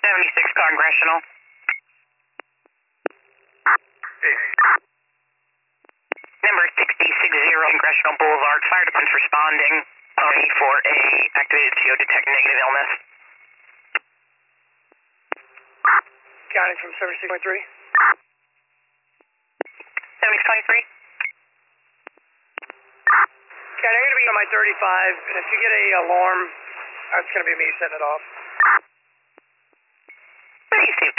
76 Congressional. Number 6060 Congressional Boulevard. Fire department's responding only for a activated CO detect negative illness. Counting from 76.3. 7623. Okay, I'm going to be on my 35, and if you get a alarm, it's going to be me setting it off. What do you see?